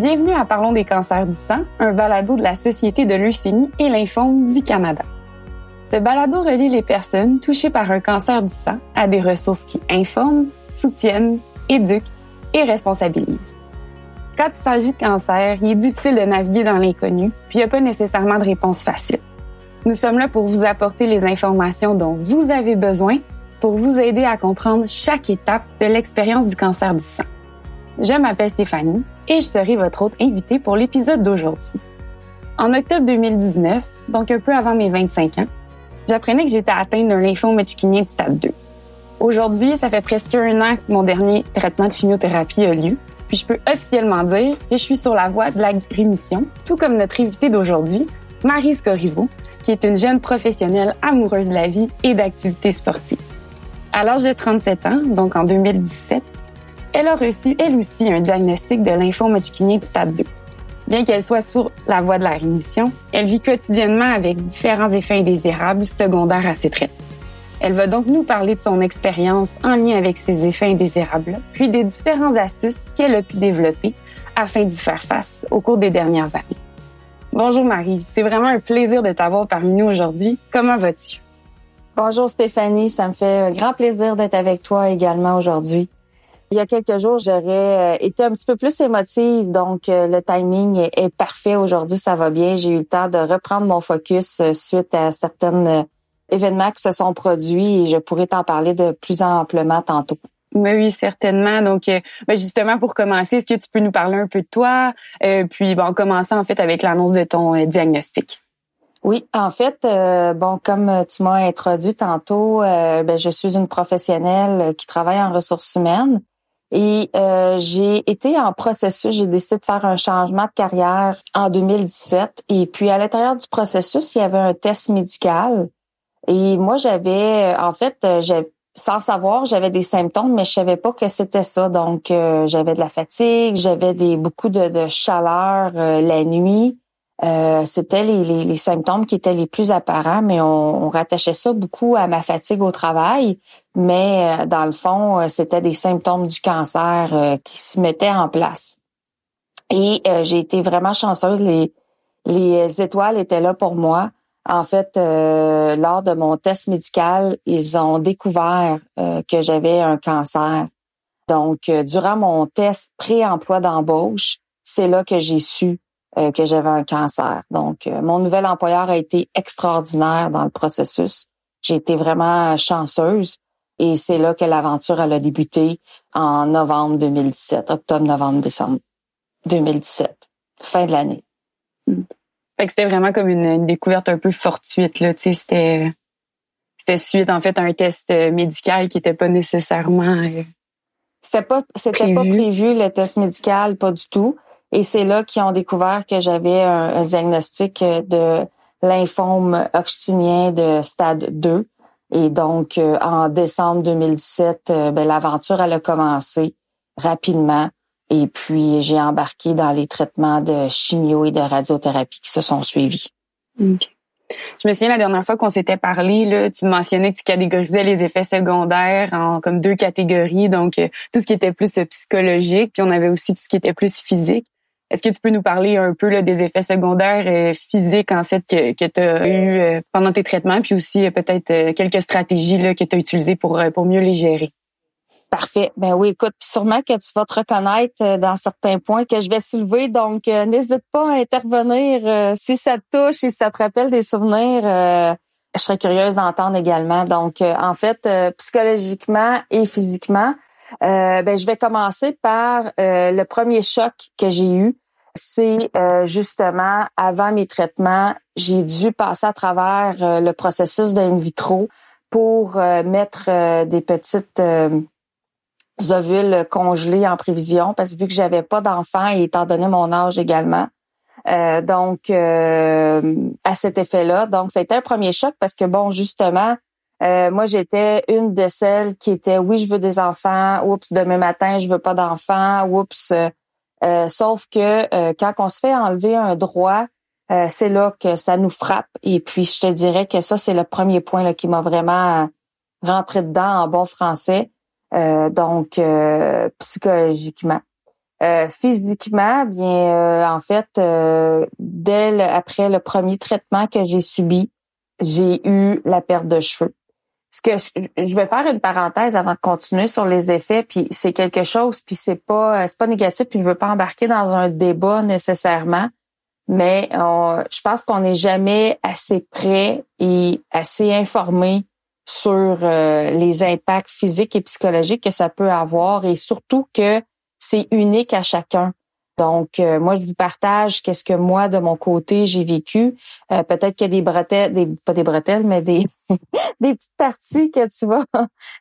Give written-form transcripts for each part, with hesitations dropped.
Bienvenue à Parlons des cancers du sang, un balado de la Société de leucémie et lymphome du Canada. Ce balado relie les personnes touchées par un cancer du sang à des ressources qui informent, soutiennent, éduquent et responsabilisent. Quand il s'agit de cancer, il est difficile de naviguer dans l'inconnu, puis il n'y a pas nécessairement de réponse facile. Nous sommes là pour vous apporter les informations dont vous avez besoin pour vous aider à comprendre chaque étape de l'expérience du cancer du sang. Je m'appelle Stéphanie et je serai votre hôte invitée pour l'épisode d'aujourd'hui. En octobre 2019, donc un peu avant mes 25 ans, j'apprenais que j'étais atteinte d'un lymphome hodgkinien de stade 2. Aujourd'hui, ça fait presque 1 an que mon dernier traitement de chimiothérapie a lieu, puis je peux officiellement dire que je suis sur la voie de la rémission, tout comme notre invitée d'aujourd'hui, Maryse Corriveau, qui est une jeune professionnelle amoureuse de la vie et d'activités sportives. À l'âge de 37 ans, donc en 2017, elle a reçu, elle aussi, un diagnostic de lymphome hodgkinien de stade 2. Bien qu'elle soit sur la voie de la rémission, elle vit quotidiennement avec différents effets indésirables secondaires à ses traitements. Elle va donc nous parler de son expérience en lien avec ces effets indésirables, puis des différentes astuces qu'elle a pu développer afin d'y faire face au cours des dernières années. Bonjour Marie, c'est vraiment un plaisir de t'avoir parmi nous aujourd'hui. Comment vas-tu? Bonjour Stéphanie, ça me fait un grand plaisir d'être avec toi également aujourd'hui. Il y a quelques jours, j'aurais été un petit peu plus émotive, donc le timing est parfait. Aujourd'hui, ça va bien. J'ai eu le temps de reprendre mon focus suite à certains événements qui se sont produits et je pourrais t'en parler de plus amplement tantôt. Oui, certainement. Donc, justement, pour commencer, est-ce que tu peux nous parler un peu de toi? Puis, commencer en fait avec l'annonce de ton diagnostic. Oui, en fait, comme tu m'as introduit tantôt, je suis une professionnelle qui travaille en ressources humaines et j'ai été en processus. J'ai décidé de faire un changement de carrière en 2017 et puis à l'intérieur du processus, il y avait un test médical et moi sans savoir, j'avais des symptômes, mais je savais pas que c'était ça. Donc, j'avais de la fatigue, j'avais beaucoup de chaleur la nuit. C'était les symptômes qui étaient les plus apparents, mais on rattachait ça beaucoup à ma fatigue au travail. Mais dans le fond, c'était des symptômes du cancer qui se mettaient en place. Et j'ai été vraiment chanceuse. Les étoiles étaient là pour moi. En fait, lors de mon test médical, ils ont découvert que j'avais un cancer. Donc, durant mon test pré-emploi d'embauche, c'est là que j'ai su que j'avais un cancer. Donc, mon nouvel employeur a été extraordinaire dans le processus. J'ai été vraiment chanceuse et c'est là que l'aventure elle a débuté en novembre 2017, octobre, novembre, décembre 2017, fin de l'année. Fait que c'était vraiment comme une découverte un peu fortuite, là. Tu sais, c'était suite en fait à un test médical qui était pas nécessairement C'était pas prévu le test médical, pas du tout. Et c'est là qu'ils ont découvert que j'avais un diagnostic de lymphome hodgkinien de stade 2. Et donc, en décembre 2017, l'aventure, elle a commencé rapidement. Et puis, j'ai embarqué dans les traitements de chimio et de radiothérapie qui se sont suivis. Okay. Je me souviens la dernière fois qu'on s'était parlé, là, tu mentionnais que tu catégorisais les effets secondaires en comme 2 catégories. Donc, tout ce qui était plus psychologique, puis on avait aussi tout ce qui était plus physique. Est-ce que tu peux nous parler un peu là, des effets secondaires physiques en fait que tu as eu pendant tes traitements, puis aussi peut-être quelques stratégies là, que tu as utilisées pour mieux les gérer? Parfait. Ben oui, écoute, puis sûrement que tu vas te reconnaître dans certains points que je vais soulever, donc n'hésite pas à intervenir si ça te touche, si ça te rappelle des souvenirs. Je serais curieuse d'entendre également. Donc, en fait, psychologiquement et physiquement, je vais commencer par le premier choc que j'ai eu. C'est justement avant mes traitements, j'ai dû passer à travers le processus de in vitro pour mettre des petites ovules congelés en prévision parce que vu que j'avais pas d'enfant et étant donné mon âge également. À cet effet-là. Donc, ça a été un premier choc parce que justement, moi, j'étais une de celles qui était oui, je veux des enfants, oups, demain matin, je veux pas d'enfants, oups. Sauf que quand on se fait enlever un droit, c'est là que ça nous frappe. Et puis, je te dirais que ça, c'est le premier point là, qui m'a vraiment rentré dedans en bon français. Psychologiquement. Physiquement, bien, en fait, après le premier traitement que j'ai subi, j'ai eu la perte de cheveux. Ce que je vais faire une parenthèse avant de continuer sur les effets, puis c'est quelque chose, puis c'est pas négatif, puis je veux pas embarquer dans un débat nécessairement, mais je pense qu'on n'est jamais assez prêt et assez informé sur les impacts physiques et psychologiques que ça peut avoir, et surtout que c'est unique à chacun. Donc, moi, je vous partage qu'est-ce que moi, de mon côté, j'ai vécu. Peut-être qu'il y a des bretelles, pas des bretelles, mais des des petites parties que tu vas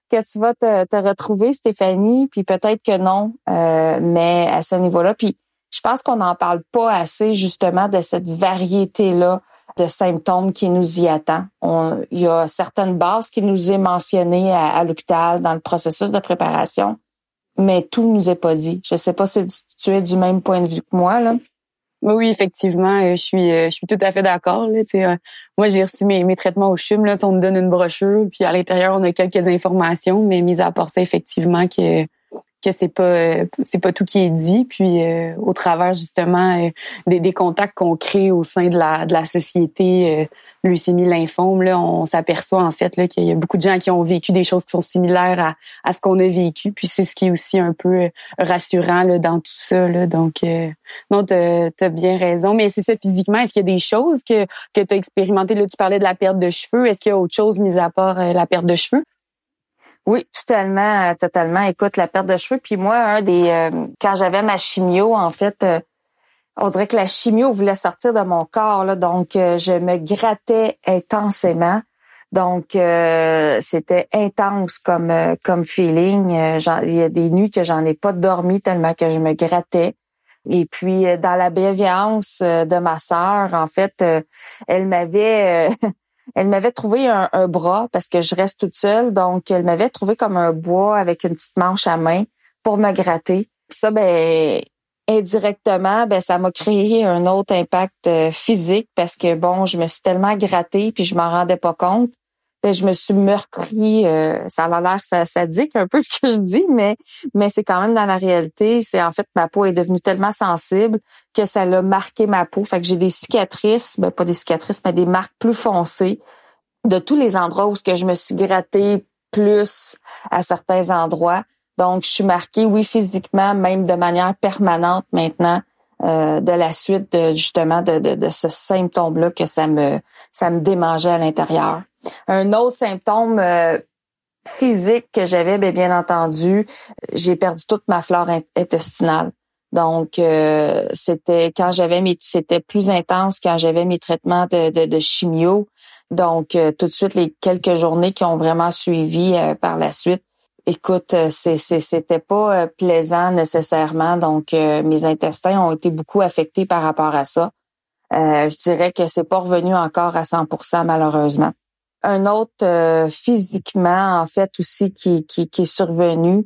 te retrouver, Stéphanie, puis peut-être que non, mais à ce niveau-là. Puis, je pense qu'on n'en parle pas assez, justement, de cette variété-là de symptômes qui nous y attend. Il y a certaines bases qui nous est mentionnées à l'hôpital dans le processus de préparation, mais tout nous est pas dit. Je sais pas si tu es du même point de vue que moi, là. Oui, effectivement, je suis tout à fait d'accord. Là, moi, j'ai reçu mes traitements au CHUM. Là, on me donne une brochure, puis à l'intérieur, on a quelques informations, mais mis à part ça, effectivement, que c'est pas tout qui est dit. Puis au travers justement des contacts qu'on crée au sein de la société leucémie lymphome, là, on s'aperçoit en fait là qu'il y a beaucoup de gens qui ont vécu des choses qui sont similaires à ce qu'on a vécu. Puis c'est ce qui est aussi un peu rassurant là dans tout ça là. Donc non, t'as bien raison. Mais c'est ça, physiquement, est-ce qu'il y a des choses que t'as expérimenté là? Tu parlais de la perte de cheveux. Est-ce qu'il y a autre chose mis à part la perte de cheveux? Oui, totalement. Écoute, la perte de cheveux, puis moi, quand j'avais ma chimio, en fait, on dirait que la chimio voulait sortir de mon corps, là, donc je me grattais intensément. Donc c'était intense comme feeling. Il y a des nuits que j'en ai pas dormi tellement que je me grattais. Et puis dans la bienveillance de ma sœur, en fait, elle m'avait elle m'avait trouvé un bras parce que je reste toute seule, donc elle m'avait trouvé comme un bois avec une petite manche à main pour me gratter. Puis ça, indirectement, ça m'a créé un autre impact physique parce que bon, je me suis tellement grattée puis je m'en rendais pas compte. Je me suis meurtrie. Ça a l'air sadique un peu ce que je dis, mais c'est quand même dans la réalité. C'est en fait ma peau est devenue tellement sensible que ça l'a marqué ma peau. Fait que j'ai des cicatrices, pas des cicatrices, mais des marques plus foncées de tous les endroits où ce que je me suis grattée plus à certains endroits. Donc, je suis marquée, oui, physiquement, même de manière permanente maintenant, de la suite de justement de ce symptôme-là que ça me démangeait à l'intérieur. Un autre symptôme physique que j'avais, bien entendu, j'ai perdu toute ma flore intestinale. Donc, c'était plus intense quand j'avais mes traitements de chimio. Donc, tout de suite, les quelques journées qui ont vraiment suivi par la suite, écoute, c'était pas plaisant nécessairement. Donc, mes intestins ont été beaucoup affectés par rapport à ça. Je dirais que c'est pas revenu encore à 100% malheureusement. Un autre physiquement en fait aussi qui est survenu,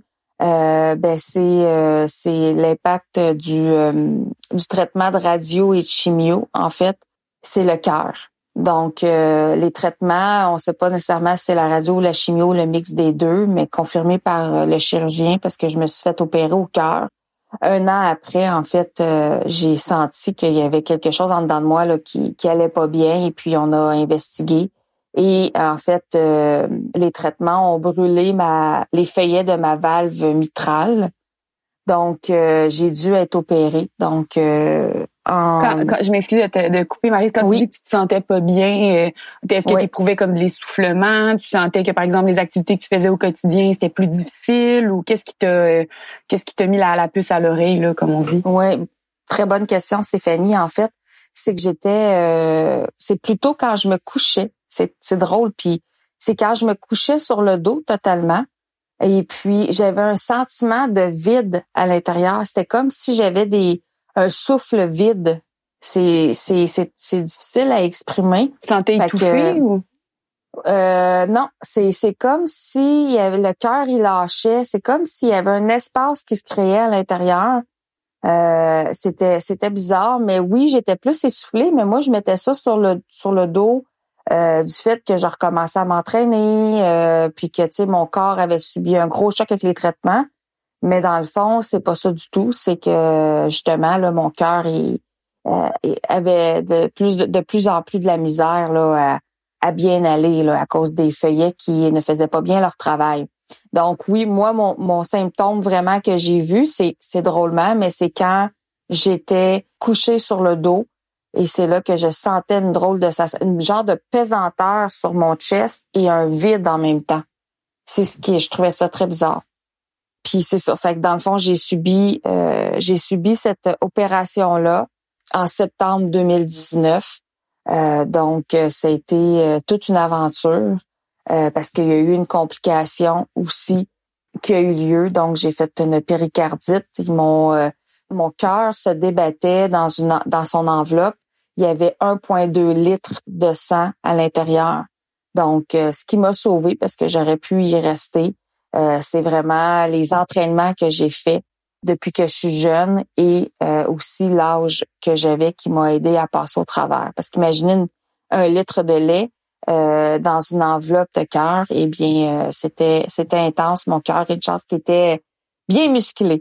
c'est l'impact du traitement de radio et de chimio. En fait, c'est le cœur. Donc les traitements, on sait pas nécessairement si c'est la radio ou la chimio, le mix des deux, mais confirmé par le chirurgien parce que je me suis fait opérer au cœur. Un an après, en fait, j'ai senti qu'il y avait quelque chose en dedans de moi là, qui allait pas bien, et puis on a investigué. Et en fait, les traitements ont brûlé les feuillets de ma valve mitrale. Donc, j'ai dû être opérée. Donc, Quand je m'excuse de couper, Marie, quand tu dis que tu te sentais pas bien, est-ce que tu éprouvais comme de l'essoufflement? Tu sentais que, par exemple, les activités que tu faisais au quotidien, c'était plus difficile? Ou qu'est-ce qui t'a mis la puce à l'oreille, là, comme on dit? Oui, très bonne question, Stéphanie. En fait, c'est que c'est plutôt quand je me couchais. C'est drôle, puis c'est quand je me couchais sur le dos totalement, et puis j'avais un sentiment de vide à l'intérieur. C'était comme si j'avais un souffle vide. C'est difficile à exprimer. Tu te sentais étouffée ou? Non, c'est comme si il y avait le cœur, il lâchait. C'est comme s'il y avait un espace qui se créait à l'intérieur. C'était bizarre, mais oui, j'étais plus essoufflée, mais moi je mettais ça sur le dos. Du fait que je recommençais à m'entraîner, puis que mon corps avait subi un gros choc avec les traitements. Mais dans le fond, c'est pas ça du tout. C'est que justement, là, mon cœur avait de plus en plus de la misère là, à bien aller là, à cause des feuillets qui ne faisaient pas bien leur travail. Donc oui, moi, mon symptôme vraiment que j'ai vu, c'est drôlement, mais c'est quand j'étais couchée sur le dos et c'est là que je sentais une genre de pesanteur sur mon chest et un vide en même temps. Je trouvais ça très bizarre. Puis c'est ça. Fait que dans le fond, j'ai subi cette opération-là en septembre 2019. Donc, ça a été toute une aventure parce qu'il y a eu une complication aussi qui a eu lieu. Donc, j'ai fait une péricardite. Mon cœur se débattait dans son enveloppe. Il y avait 1,2 litres de sang à l'intérieur. Donc, ce qui m'a sauvée parce que j'aurais pu y rester. C'est vraiment les entraînements que j'ai faits depuis que je suis jeune et aussi l'âge que j'avais qui m'a aidé à passer au travers. Parce qu'imaginez 1 litre de lait dans une enveloppe de cœur, eh bien, c'était intense. Mon cœur, une chance qui était bien musclé.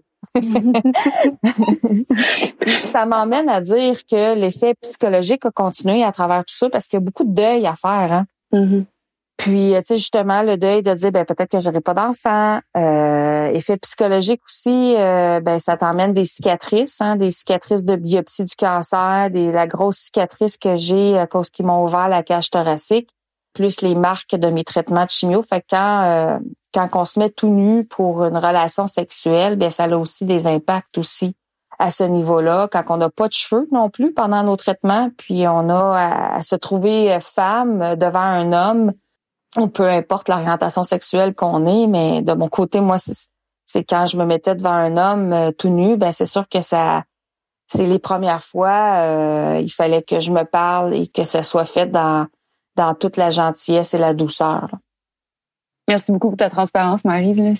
Ça m'emmène à dire que l'effet psychologique a continué à travers tout ça parce qu'il y a beaucoup de deuil à faire. Hein? Mm-hmm. Puis, tu sais, justement, le deuil de dire, peut-être que j'aurai pas d'enfant. Effet psychologique aussi, ça t'emmène des cicatrices, hein, des cicatrices de biopsie du cancer, la grosse cicatrice que j'ai à cause qu'ils m'ont ouvert la cage thoracique, plus les marques de mes traitements de chimio. Fait que quand on se met tout nu pour une relation sexuelle, ça a aussi des impacts aussi à ce niveau-là. Quand on n'a pas de cheveux non plus pendant nos traitements, puis on a à se trouver femme devant un homme, ou peu importe l'orientation sexuelle qu'on est, mais de mon côté, moi, c'est quand je me mettais devant un homme tout nu, c'est sûr que c'est les premières fois, il fallait que je me parle et que ça soit fait dans toute la gentillesse et la douceur. Là. Merci beaucoup pour ta transparence, Maryse. Là.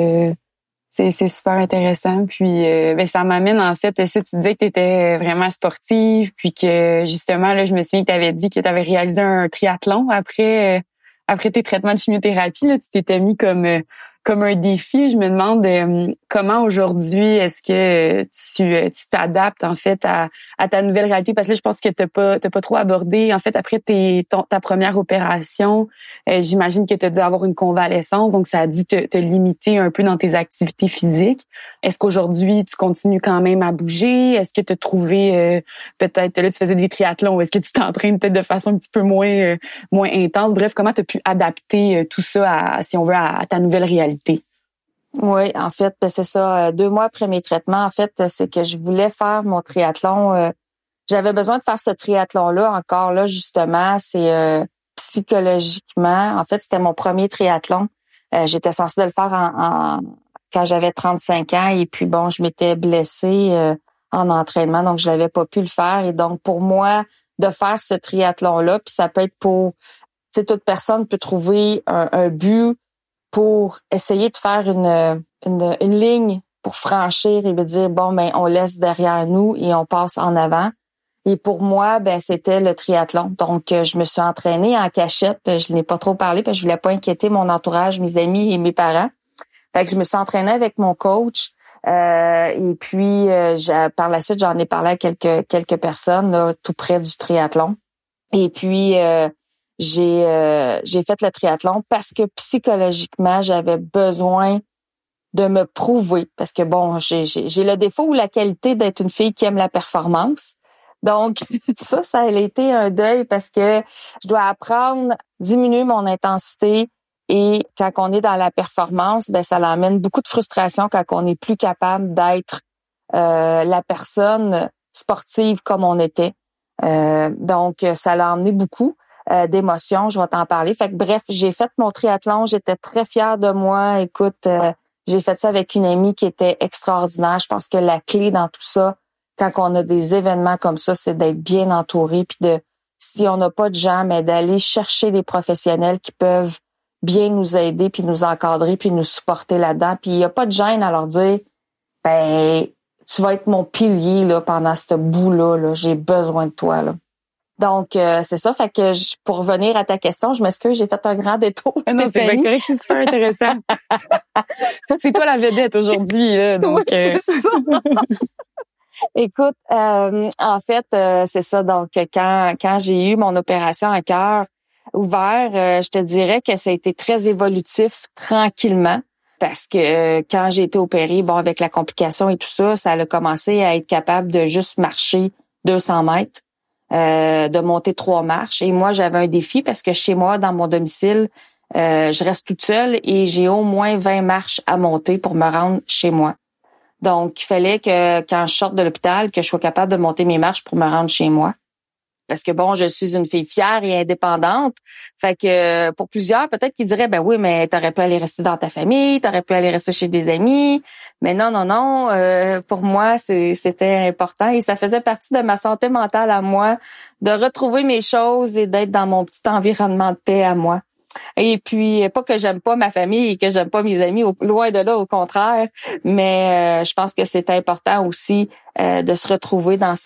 C'est super intéressant. Puis ça m'amène, en fait, ça, tu disais que tu étais vraiment sportive, puis que justement, là, je me souviens que tu avais dit que tu avais réalisé un triathlon après tes traitements de chimiothérapie, là, tu t'étais mis comme un défi. Je me demande comment aujourd'hui est-ce que tu t'adaptes en fait à ta nouvelle réalité, parce que là, je pense que t'as pas trop abordé en fait après ta première opération. J'imagine que tu as dû avoir une convalescence, donc ça a dû te limiter un peu dans tes activités physiques. Est-ce qu'aujourd'hui tu continues quand même à bouger? Est-ce que tu as trouvé peut-être là tu faisais des triathlons, est-ce que tu t'entraînes peut-être de façon un petit peu moins intense? Bref, comment tu as pu adapter tout ça si on veut à ta nouvelle réalité? Oui, en fait, c'est ça. 2 mois après mes traitements, en fait, c'est que je voulais faire mon triathlon. J'avais besoin de faire ce triathlon-là encore là, justement. C'est psychologiquement. En fait, c'était mon premier triathlon. J'étais censée de le faire quand j'avais 35 ans. Et puis, bon, je m'étais blessée en entraînement, donc je n'avais pas pu le faire. Et donc, pour moi, de faire ce triathlon-là, puis ça peut être pour... Tu sais, toute personne peut trouver un but pour essayer de faire une ligne pour franchir et de dire, bon, on laisse derrière nous et on passe en avant. Et pour moi, c'était le triathlon. Donc, je me suis entraînée en cachette. Je n'ai pas trop parlé parce que je voulais pas inquiéter mon entourage, mes amis et mes parents. Fait que je me suis entraînée avec mon coach. Et puis, par la suite, j'en ai parlé à quelques personnes là, tout près du triathlon. Et puis, j'ai fait le triathlon parce que psychologiquement, j'avais besoin de me prouver. Parce que, bon, j'ai le défaut ou la qualité d'être une fille qui aime la performance. Donc, ça a été un deuil parce que je dois apprendre à diminuer mon intensité. Et quand on est dans la performance, ça l'amène beaucoup de frustration quand on n'est plus capable d'être la personne sportive comme on était. Donc, ça l'a emmené beaucoup d'émotions. Je vais t'en parler. Fait que bref, j'ai fait mon triathlon. J'étais très fière de moi. Écoute, j'ai fait ça avec une amie qui était extraordinaire. Je pense que la clé dans tout ça, quand on a des événements comme ça, c'est d'être bien entouré. Puis si on n'a pas de gens, mais d'aller chercher des professionnels qui peuvent bien nous aider, puis nous encadrer, puis nous supporter là-dedans. Puis il n'y a pas de gêne à leur dire, tu vas être mon pilier là pendant ce bout-là. Là. J'ai besoin de toi. Là. Donc, c'est ça. Fait que pour revenir à ta question, je m'excuse, j'ai fait un grand détour. Non, c'est bien correct, c'est super intéressant. C'est toi la vedette aujourd'hui, là. Donc, Oui, c'est ça. Écoute, en fait, c'est ça. Donc, quand j'ai eu mon opération à cœur ouvert, je te dirais que ça a été très évolutif tranquillement. Parce que quand j'ai été opérée, bon, avec la complication et tout ça, ça a commencé à être capable de juste marcher 200 mètres. De monter 3 marches. Et moi, j'avais un défi parce que chez moi, dans mon domicile, je reste toute seule et j'ai au moins 20 marches à monter pour me rendre chez moi. Donc, il fallait que quand je sorte de l'hôpital, que je sois capable de monter mes marches pour me rendre chez moi. Parce que bon, je suis une fille fière et indépendante. Fait que pour plusieurs, peut-être qu'ils diraient, ben oui, mais t'aurais pu aller rester dans ta famille, t'aurais pu aller rester chez des amis. Mais non. Pour moi, c'était important et ça faisait partie de ma santé mentale à moi de retrouver mes choses et d'être dans mon petit environnement de paix à moi. Et puis, pas que j'aime pas ma famille et que j'aime pas mes amis, loin de là, au contraire. Mais je pense que c'est important aussi de se retrouver dans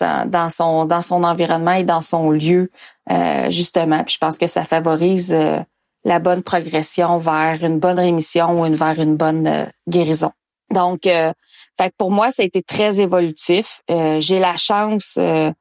son environnement et dans son lieu, justement. Puis je pense que ça favorise la bonne progression vers une bonne rémission ou vers une bonne guérison. Donc, fait que pour moi, ça a été très évolutif. J'ai la chance,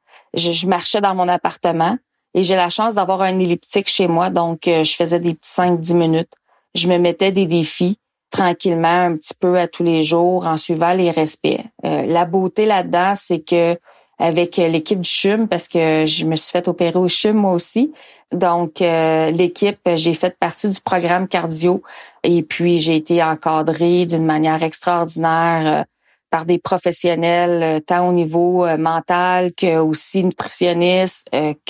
je marchais dans mon appartement. Et j'ai la chance d'avoir un elliptique chez moi, donc je faisais des petits 5-10 minutes. Je me mettais des défis tranquillement, un petit peu à tous les jours, en suivant les respects. La beauté là-dedans, c'est que avec l'équipe du CHUM, parce que je me suis fait opérer au CHUM moi aussi, donc l'équipe, j'ai fait partie du programme cardio et puis j'ai été encadrée d'une manière extraordinaire par des professionnels, tant au niveau mental que aussi nutritionniste,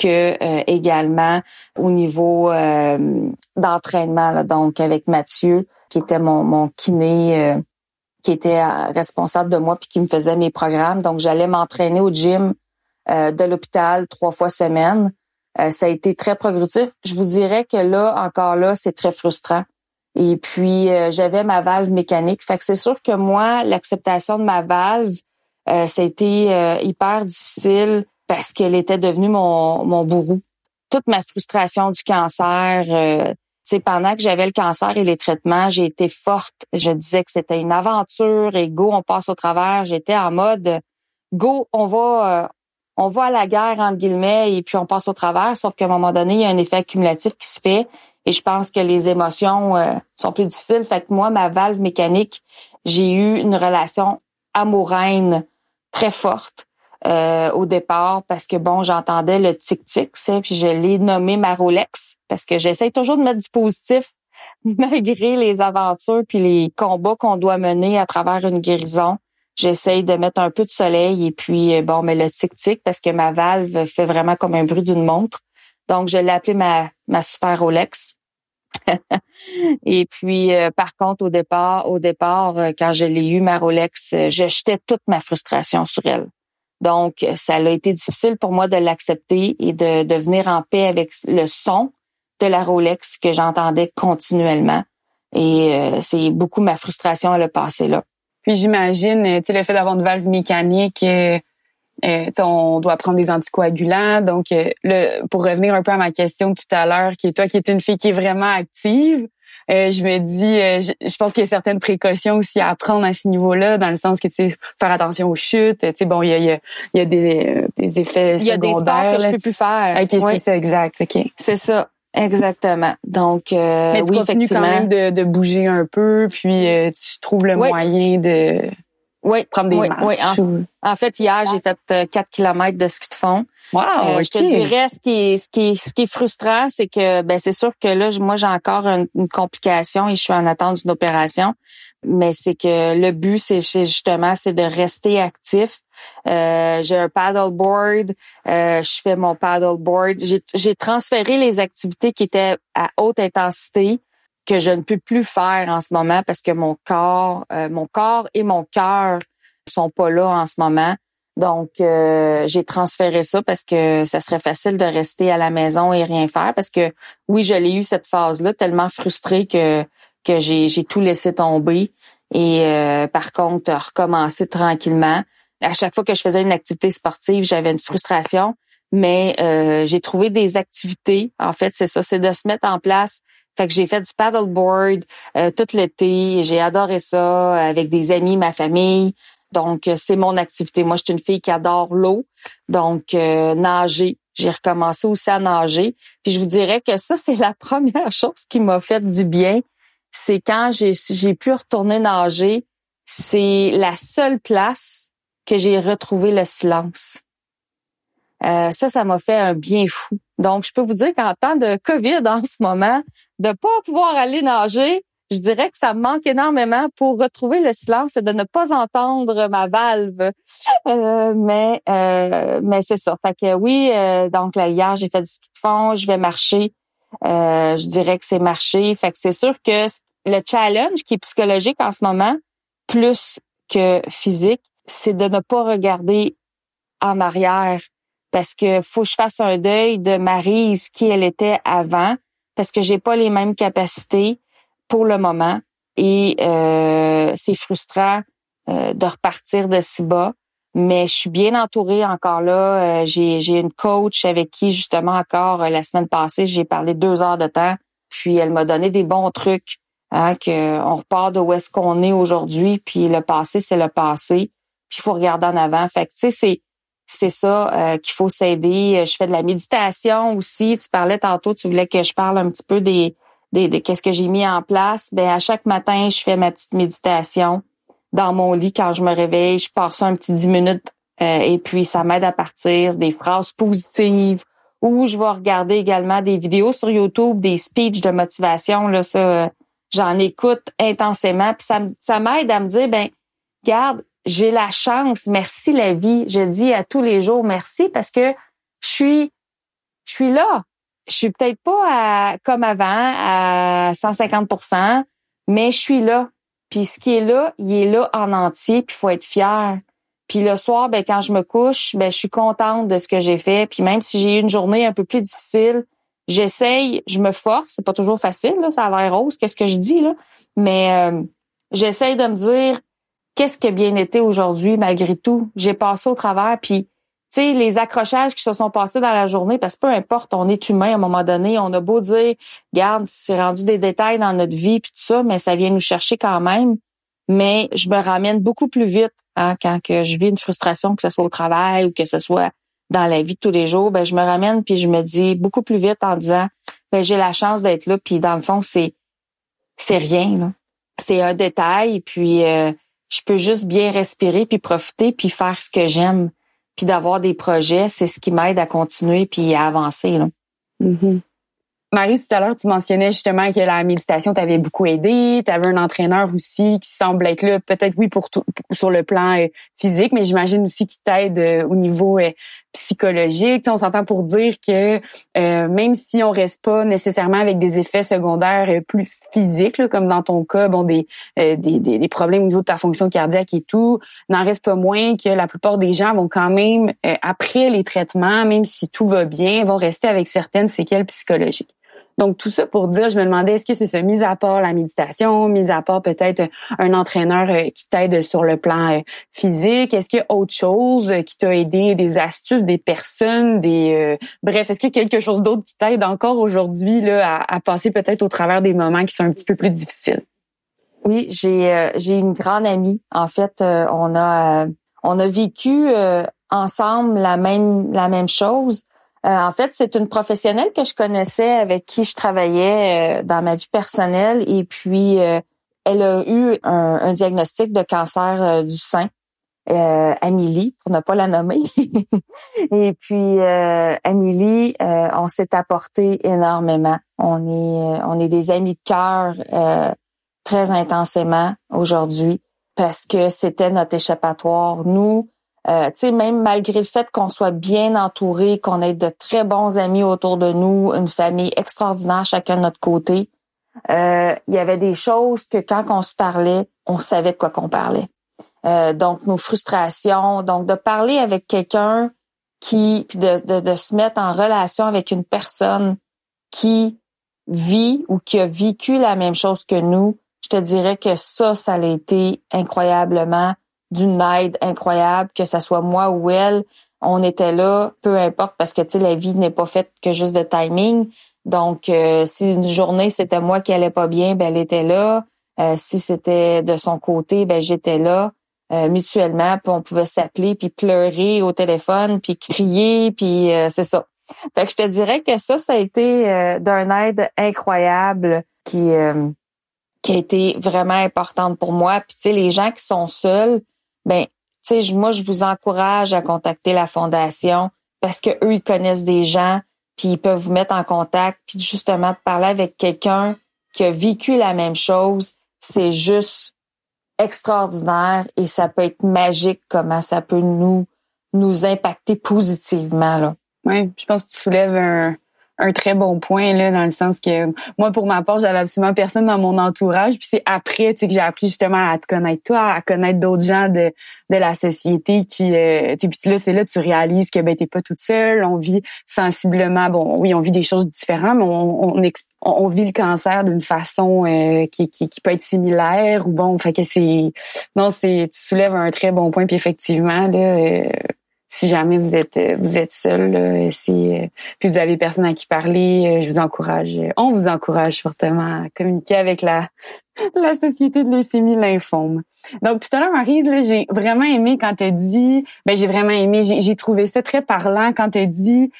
que également au niveau d'entraînement. Là. Donc avec Mathieu, qui était mon kiné, qui était responsable de moi puis qui me faisait mes programmes. Donc j'allais m'entraîner au gym de l'hôpital 3 fois semaine. Ça a été très progressif. Je vous dirais que encore là, c'est très frustrant. Et puis, j'avais ma valve mécanique. Fait que c'est sûr que moi, l'acceptation de ma valve, ça a été hyper difficile parce qu'elle était devenue mon bourreau. Toute ma frustration du cancer, pendant que j'avais le cancer et les traitements, j'ai été forte. Je disais que c'était une aventure et go, on passe au travers. J'étais en mode go, on va à la guerre, entre guillemets, et puis on passe au travers. Sauf qu'à un moment donné, il y a un effet accumulatif qui se fait. Et je pense que les émotions sont plus difficiles. Fait que moi, ma valve mécanique, j'ai eu une relation amoureuse très forte au départ parce que, bon, j'entendais le tic-tic, puis je l'ai nommé ma Rolex parce que j'essaie toujours de mettre du positif malgré les aventures puis les combats qu'on doit mener à travers une guérison. J'essaye de mettre un peu de soleil et puis, bon, mais le tic-tic parce que ma valve fait vraiment comme un bruit d'une montre. Donc, je l'ai appelée ma super Rolex. Et puis, par contre, au départ, quand je l'ai eu, ma Rolex, je jetais toute ma frustration sur elle. Donc, ça a été difficile pour moi de l'accepter et de venir en paix avec le son de la Rolex que j'entendais continuellement. Et c'est beaucoup ma frustration à le passer là. Puis j'imagine, tu sais, le fait d'avoir une valve mécanique, on doit prendre des anticoagulants. Donc, pour revenir un peu à ma question tout à l'heure, qui est une fille qui est vraiment active, je me dis, je pense qu'il y a certaines précautions aussi à prendre à ce niveau-là, dans le sens que, tu sais, faire attention aux chutes. Tu sais, bon, il y a des effets secondaires. Il y a des sports que je peux plus faire. OK, oui. C'est ça, exact. OK. C'est ça. Exactement. Donc, mais tu continues quand même de bouger un peu, puis tu trouves le moyen de prendre des marches. Oui. En fait, hier, j'ai fait 4 kilomètres de ski de fond. Wow, okay. Je te dirais, ce qui est frustrant, c'est que, c'est sûr que là, moi, j'ai encore une complication et je suis en attente d'une opération. Mais c'est que le but, c'est justement, c'est de rester actif. J'ai un paddleboard, je fais mon paddleboard. J'ai transféré les activités qui étaient à haute intensité que je ne peux plus faire en ce moment parce que mon corps et mon cœur sont pas là en ce moment. Donc, j'ai transféré ça parce que ça serait facile de rester à la maison et rien faire parce que oui, je l'ai eu cette phase-là, tellement frustrée que j'ai tout laissé tomber et par contre, recommencer tranquillement. À chaque fois que je faisais une activité sportive, j'avais une frustration. mais j'ai trouvé des activités. En fait, c'est ça, c'est de se mettre en place. Fait que j'ai fait du paddleboard tout l'été. J'ai adoré ça avec des amis, ma famille. Donc, c'est mon activité. Moi, je suis une fille qui adore l'eau. Donc, nager. J'ai recommencé aussi à nager. Puis, je vous dirais que ça, c'est la première chose qui m'a fait du bien. C'est quand j'ai pu retourner nager. C'est la seule place que j'ai retrouvé le silence. Ça m'a fait un bien fou. Donc, je peux vous dire qu'en temps de COVID en ce moment, de pas pouvoir aller nager, je dirais que ça me manque énormément pour retrouver le silence et de ne pas entendre ma valve. Mais c'est ça. Fait que oui, donc là, hier, j'ai fait du ski de fond, je vais marcher. Je dirais que c'est marcher. Fait que c'est sûr que le challenge qui est psychologique en ce moment, plus que physique, c'est de ne pas regarder en arrière. Parce que faut que je fasse un deuil de Maryse qui elle était avant, parce que j'ai pas les mêmes capacités pour le moment et c'est frustrant de repartir de si bas, mais je suis bien entourée encore là. J'ai une coach avec qui justement encore la semaine passée j'ai parlé 2 heures de temps, puis elle m'a donné des bons trucs, hein, que on repart de où est-ce qu'on est aujourd'hui, puis le passé c'est le passé, puis il faut regarder en avant. Fait que tu sais c'est ça qu'il faut s'aider. Je fais de la méditation aussi. Tu parlais tantôt, tu voulais que je parle un petit peu des qu'est-ce que j'ai mis en place. Ben à chaque matin, je fais ma petite méditation dans mon lit quand je me réveille. Je pars ça un petit 10 minutes et puis ça m'aide à partir des phrases positives. Ou je vais regarder également des vidéos sur YouTube, des speeches de motivation. Là, ça, j'en écoute intensément. Puis ça m'aide à me dire, ben, regarde, j'ai la chance, merci la vie. Je dis à tous les jours merci parce que je suis là. Je suis peut-être pas comme avant à 150%, mais je suis là. Puis ce qui est là, il est là en entier, puis il faut être fier. Puis le soir, ben quand je me couche, ben je suis contente de ce que j'ai fait. Puis même si j'ai eu une journée un peu plus difficile, j'essaye, je me force. C'est pas toujours facile, là, ça a l'air rose, qu'est-ce que je dis là, mais j'essaye de me dire qu'est-ce qui a bien été aujourd'hui malgré tout. J'ai passé au travers, puis tu sais, les accrochages qui se sont passés dans la journée, parce que peu importe, on est humain à un moment donné, on a beau dire, regarde, c'est rendu des détails dans notre vie, puis tout ça, mais ça vient nous chercher quand même. Mais je me ramène beaucoup plus vite quand que je vis une frustration, que ce soit au travail ou que ce soit dans la vie de tous les jours, ben je me ramène puis je me dis beaucoup plus vite en disant, ben j'ai la chance d'être là, puis dans le fond, c'est rien, là. C'est un détail, puis je peux juste bien respirer puis profiter puis faire ce que j'aime, puis d'avoir des projets, c'est ce qui m'aide à continuer puis à avancer là. Mm-hmm. Marie, tout à l'heure, tu mentionnais justement que la méditation t'avait beaucoup aidé. Tu avais un entraîneur aussi qui semble être là, peut-être oui pour sur le plan physique, mais j'imagine aussi qu'il t'aide au niveau psychologique. Tu sais, on s'entend pour dire que même si on reste pas nécessairement avec des effets secondaires plus physiques, là, comme dans ton cas, bon des problèmes au niveau de ta fonction cardiaque et tout, n'en reste pas moins que la plupart des gens vont quand même après les traitements, même si tout va bien, vont rester avec certaines séquelles psychologiques. Donc, tout ça pour dire, je me demandais, est-ce que c'est ça, mis à part la méditation, mis à part peut-être un entraîneur qui t'aide sur le plan physique, est-ce qu'il y a autre chose qui t'a aidé, des astuces, des personnes, bref, est-ce qu'il y a quelque chose d'autre qui t'aide encore aujourd'hui là à passer peut-être au travers des moments qui sont un petit peu plus difficiles? Oui, j'ai une grande amie. En fait, on a vécu ensemble la même chose. En fait, c'est une professionnelle que je connaissais avec qui je travaillais dans ma vie personnelle et puis elle a eu un diagnostic de cancer du sein, Amélie, pour ne pas la nommer. Et puis Amélie, on s'est apporté énormément. On est des amis de cœur très intensément aujourd'hui parce que c'était notre échappatoire. Nous, tu sais, même malgré le fait qu'on soit bien entouré, qu'on ait de très bons amis autour de nous, une famille extraordinaire chacun de notre côté, il y avait des choses que quand on se parlait, on savait de quoi qu'on parlait. Donc nos frustrations, donc de parler avec quelqu'un puis de se mettre en relation avec une personne qui vit ou qui a vécu la même chose que nous, je te dirais que ça a été incroyablement d'une aide incroyable, que ça soit moi ou elle. on était là, peu importe, parce que tu sais, la vie n'est pas faite que juste de timing. Donc, si une journée c'était moi qui allais pas bien, ben elle était là. Si c'était de son côté, ben j'étais là. Mutuellement, puis on pouvait s'appeler, puis pleurer au téléphone, puis crier, puis c'est ça. Fait que je te dirais que ça a été d'un aide incroyable qui a été vraiment importante pour moi. Puis tu sais, les gens qui sont seuls, ben tu sais, moi je vous encourage à contacter la fondation parce que eux ils connaissent des gens, puis ils peuvent vous mettre en contact, puis justement de parler avec quelqu'un qui a vécu la même chose, c'est juste extraordinaire et ça peut être magique comment ça peut nous impacter positivement là. Oui, je pense que tu soulèves un très bon point là, dans le sens que moi pour ma part j'avais absolument personne dans mon entourage, puis c'est après tu sais que j'ai appris justement à te connaître toi, à connaître d'autres gens de la société qui tu sais, puis là c'est là tu réalises que ben t'es pas toute seule, on vit sensiblement, bon oui on vit des choses différentes, mais on vit le cancer d'une façon qui peut être similaire ou bon, fait que tu soulèves un très bon point, puis effectivement là si jamais vous êtes seul, là, puis vous avez personne à qui parler, on vous encourage fortement à communiquer avec la Société de leucémie lymphome. Donc tout à l'heure, Maryse, là, j'ai vraiment aimé quand t'as dit, j'ai trouvé ça très parlant quand t'as dit,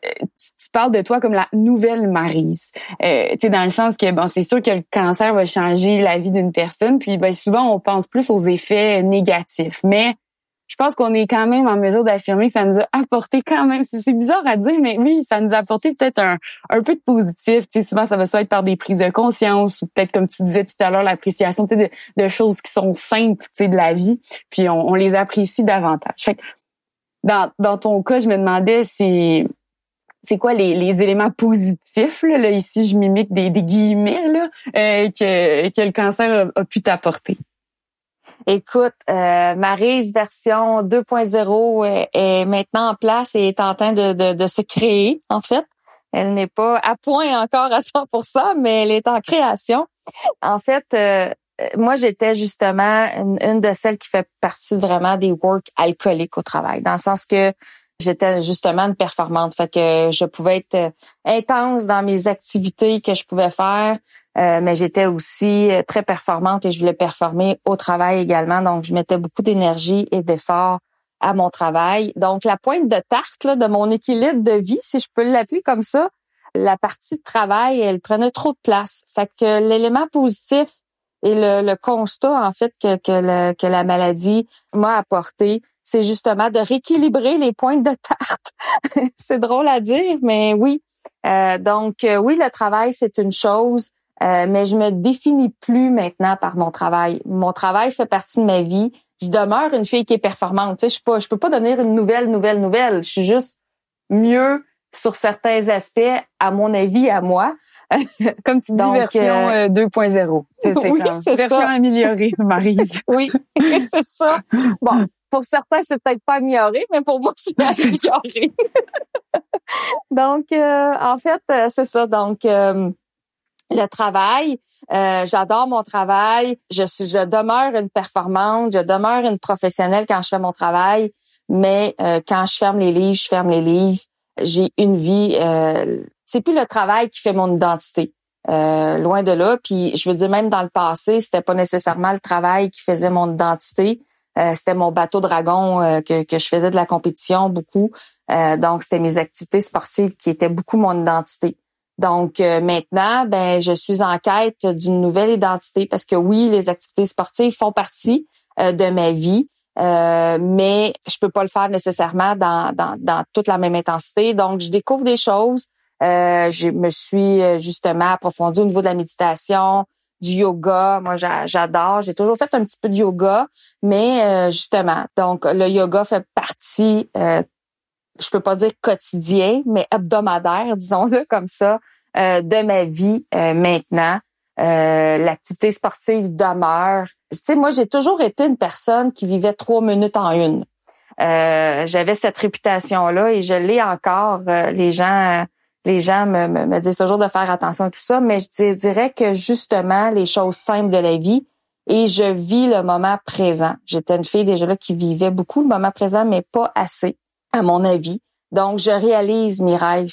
tu parles de toi comme la nouvelle Maryse. Tu sais, dans le sens que bon, c'est sûr que le cancer va changer la vie d'une personne, puis ben souvent on pense plus aux effets négatifs, mais je pense qu'on est quand même en mesure d'affirmer que ça nous a apporté quand même, c'est bizarre à dire, mais oui, ça nous a apporté peut-être un peu de positif. Tu sais, souvent, ça va soit être par des prises de conscience ou peut-être, comme tu disais tout à l'heure, l'appréciation peut-être de choses qui sont simples, tu sais, de la vie, puis on les apprécie davantage. Fait que dans ton cas, je me demandais, c'est quoi les éléments positifs, là, ici, je mimique des guillemets, là, que le cancer a pu t'apporter. Écoute, Maryse version 2.0 est maintenant en place et est en train de se créer, en fait. Elle n'est pas à point encore à 100%, mais elle est en création. En fait, moi, j'étais justement une de celles qui fait partie vraiment des work alcooliques au travail, dans le sens que j'étais justement une performante. Fait que je pouvais être intense dans mes activités que je pouvais faire, mais j'étais aussi très performante et je voulais performer au travail également. Donc, je mettais beaucoup d'énergie et d'efforts à mon travail. Donc, la pointe de tarte là, de mon équilibre de vie, si je peux l'appeler comme ça, la partie de travail, elle prenait trop de place. Fait que l'élément positif et le constat, en fait, que la maladie m'a apporté, c'est justement de rééquilibrer les pointes de tarte. C'est drôle à dire, mais oui. Donc, oui, le travail, c'est une chose, mais je me définis plus maintenant par mon travail. Mon travail fait partie de ma vie. Je demeure une fille qui est performante. Tu sais, je peux pas devenir une nouvelle. Je suis juste mieux sur certains aspects, à mon avis, à moi. Comme tu dis, donc, version 2.0. Oui, c'est version ça. améliorée, Maryse. Oui, c'est ça. Bon, pour certains, c'est peut-être pas amélioré, mais pour moi, c'est amélioré. Donc, en fait, c'est ça. Donc, le travail, j'adore mon travail. Je demeure une performante, je demeure une professionnelle quand je fais mon travail, mais quand je ferme les livres, je ferme les livres. J'ai une vie. C'est plus le travail qui fait mon identité. Loin de là. Puis je veux dire, même dans le passé, c'était pas nécessairement le travail qui faisait mon identité. C'était mon bateau dragon que je faisais de la compétition beaucoup. Donc, c'était mes activités sportives qui étaient beaucoup mon identité. Donc, maintenant, ben, je suis en quête d'une nouvelle identité parce que oui, les activités sportives font partie de ma vie, mais je peux pas le faire nécessairement dans toute la même intensité. Donc, je découvre des choses. Je me suis justement approfondie au niveau de la méditation, du yoga. Moi, j'adore. J'ai toujours fait un petit peu de yoga, mais justement, donc le yoga fait partie, je peux pas dire quotidien, mais hebdomadaire, disons-le comme ça, de ma vie maintenant. L'activité sportive demeure. Tu sais, moi, j'ai toujours été une personne qui vivait 3 minutes en une. J'avais cette réputation-là et je l'ai encore. Les gens me disent toujours de faire attention à tout ça, mais je dirais que justement, les choses simples de la vie, et je vis le moment présent. J'étais une fille déjà là qui vivait beaucoup le moment présent, mais pas assez. à mon avis. Donc, je réalise mes rêves.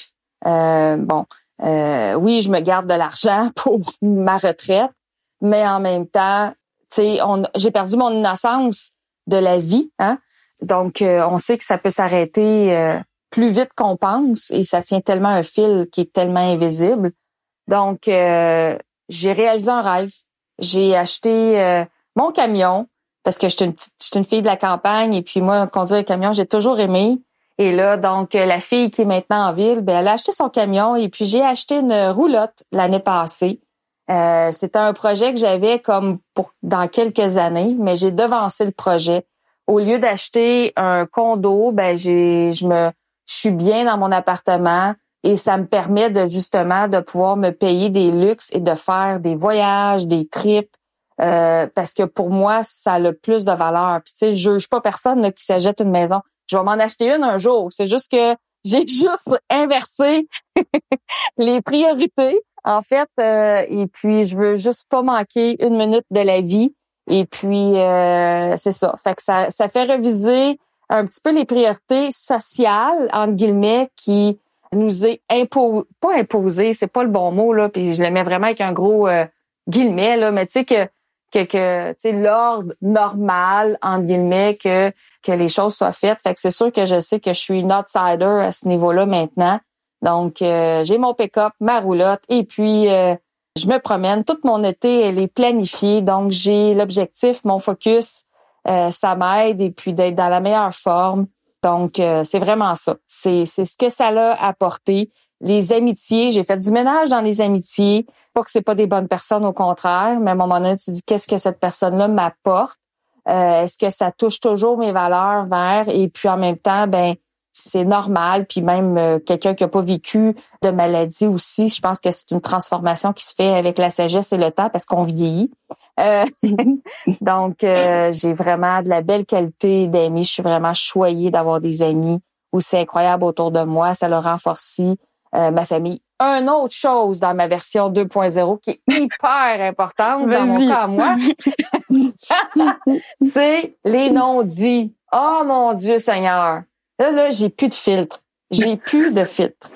Oui, je me garde de l'argent pour ma retraite, mais en même temps, tu sais, j'ai perdu mon innocence de la vie, hein. Donc, on sait que ça peut s'arrêter plus vite qu'on pense et ça tient tellement un fil qui est tellement invisible. Donc, j'ai réalisé un rêve. J'ai acheté mon camion parce que j'étais une fille de la campagne et puis moi, conduire un camion, j'ai toujours aimé. Et là, donc, la fille qui est maintenant en ville, ben elle a acheté son camion et puis j'ai acheté une roulotte l'année passée. C'était un projet que j'avais comme pour dans quelques années, mais j'ai devancé le projet. Au lieu d'acheter un condo, ben je suis bien dans mon appartement et ça me permet de pouvoir me payer des luxes et de faire des voyages, des trips. Parce que pour moi, ça a le plus de valeur. Puis tu sais, je juge pas personne là, qui s'achète une maison. Je vais m'en acheter une un jour. C'est juste que j'ai juste inversé les priorités, en fait. Et puis, je veux juste pas manquer une minute de la vie. Et puis, c'est ça. Fait que ça fait reviser un petit peu les priorités sociales, entre guillemets, qui nous est pas imposé, c'est pas le bon mot, là. Puis je le mets vraiment avec un gros guillemet, là. Mais tu sais que tu sais, l'ordre normal, entre guillemets, que les choses soient faites. Fait que c'est sûr que je sais que je suis une outsider à ce niveau-là maintenant. Donc, j'ai mon pick-up, ma roulotte, et puis je me promène. Toute mon été, elle est planifiée. Donc, j'ai l'objectif, mon focus, ça m'aide, et puis d'être dans la meilleure forme. Donc, c'est vraiment ça. C'est ce que ça l'a apporté. Les amitiés, j'ai fait du ménage dans les amitiés. Pas que c'est pas des bonnes personnes, au contraire, mais à un moment donné, tu dis qu'est-ce que cette personne-là m'apporte? Est-ce que ça touche toujours mes valeurs vers? Et puis en même temps, ben c'est normal. Puis même quelqu'un qui a pas vécu de maladie aussi, je pense que c'est une transformation qui se fait avec la sagesse et le temps parce qu'on vieillit. Donc, j'ai vraiment de la belle qualité d'amis. Je suis vraiment choyée d'avoir des amis où c'est incroyable autour de moi. Ça le renforce ma famille. Une autre chose dans ma version 2.0 qui est hyper importante dans mon cas à moi, c'est les non-dits. Oh mon Dieu Seigneur! Là, j'ai plus de filtre. J'ai plus de filtre.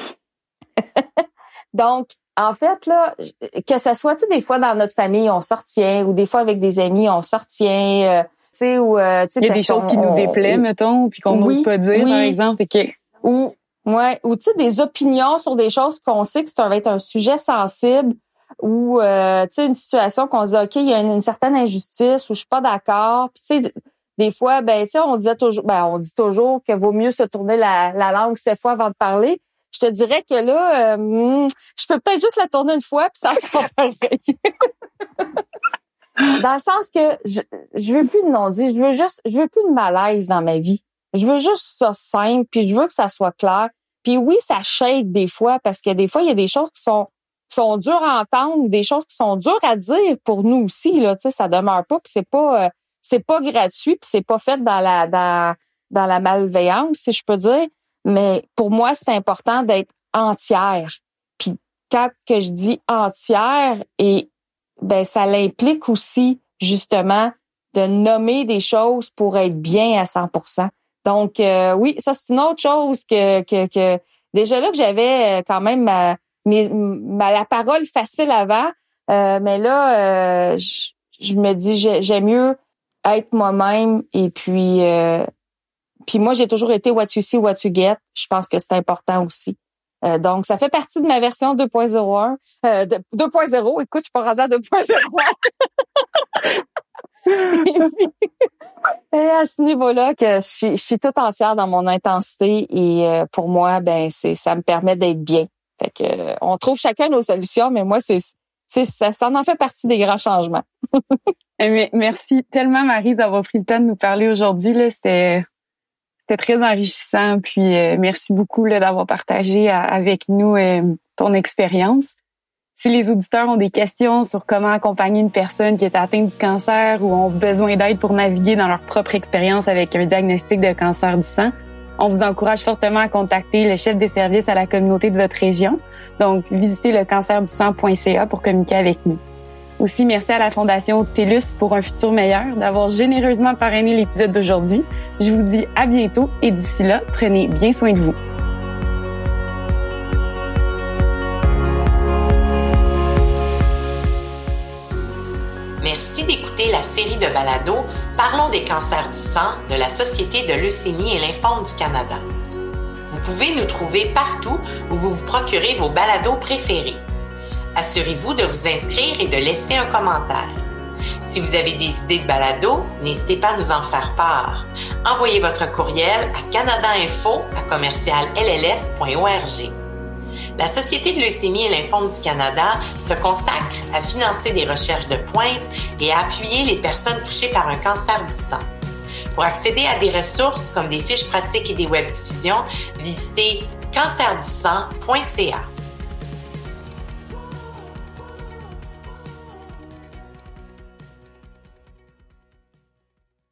Donc, en fait, là, que ça soit, tu sais, des fois dans notre famille, on sortient, ou des fois avec des amis, on sortient, tu sais, ou, tu sais, il y a des choses qui nous déplaient, mettons, puis qu'on n'ose pas dire, par exemple, ou tu sais, des opinions sur des choses qu'on sait que ça va être un sujet sensible, ou tu sais, une situation qu'on se dit, OK, il y a une certaine injustice, ou je suis pas d'accord, puis tu sais, des fois, ben, tu sais, on dit toujours qu'il vaut mieux se tourner la langue 7 fois avant de parler. Je te dirais que là, je peux peut-être juste la tourner une fois, puis ça sera pareil. Dans le sens que je veux plus de non-dit, je veux plus de malaise dans ma vie. Je veux juste ça simple, puis je veux que ça soit clair. Puis oui, ça shake des fois, parce que des fois, il y a des choses qui sont dures à entendre, des choses qui sont dures à dire pour nous aussi, là, tu sais, ça demeure pas, puis c'est pas gratuit, puis c'est pas fait dans la malveillance, si je peux dire. Mais pour moi, c'est important d'être entière. Puis quand que je dis entière, et ben ça l'implique aussi justement de nommer des choses pour être bien à 100%. Donc oui, ça c'est une autre chose que déjà là que j'avais quand même la parole facile avant, mais là je me dis j'aime mieux être moi-même et puis moi j'ai toujours été what you see, what you get. Je pense que c'est important aussi. Donc ça fait partie de ma version 2.01 2.0. Écoute, je suis pas rendue à 2.01. Et à ce niveau-là que je suis toute entière dans mon intensité et pour moi ben ça me permet d'être bien. Fait que on trouve chacun nos solutions, mais moi ça en fait partie des grands changements. Merci tellement Maryse d'avoir pris le temps de nous parler aujourd'hui là, c'était très enrichissant puis merci beaucoup là d'avoir partagé avec nous ton expérience. Si les auditeurs ont des questions sur comment accompagner une personne qui est atteinte du cancer ou ont besoin d'aide pour naviguer dans leur propre expérience avec un diagnostic de cancer du sang, on vous encourage fortement à contacter le chef des services à la communauté de votre région. Donc, visitez lecancerdu-sang.ca pour communiquer avec nous. Aussi, merci à la Fondation TELUS pour un futur meilleur d'avoir généreusement parrainé l'épisode d'aujourd'hui. Je vous dis à bientôt et d'ici là, prenez bien soin de vous. Merci d'écouter la série de balados « Parlons des cancers du sang » de la Société de leucémie et lymphome du Canada. Vous pouvez nous trouver partout où vous vous procurez vos balados préférés. Assurez-vous de vous inscrire et de laisser un commentaire. Si vous avez des idées de balados, n'hésitez pas à nous en faire part. Envoyez votre courriel à canadainfo@lls.org. La Société de leucémie et lymphome du Canada se consacre à financer des recherches de pointe et à appuyer les personnes touchées par un cancer du sang. Pour accéder à des ressources comme des fiches pratiques et des webdiffusions, visitez cancerdusang.ca.